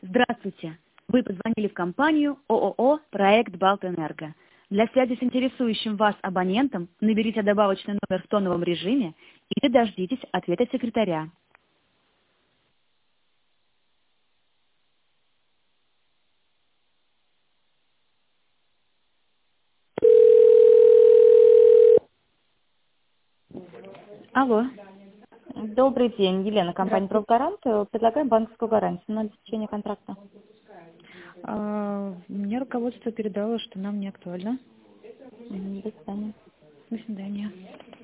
Здравствуйте. Вы позвонили в компанию ООО «Проект Балтэнерго». Для связи с интересующим вас абонентом наберите добавочный номер в тоновом режиме или дождитесь ответа секретаря. Алло. Добрый день, Елена, компания Здравствуйте. «Профгарант». Предлагаем банковскую гарантию на обеспечение контракта. Мне руководство передало, что нам не актуально. До свидания. До свидания.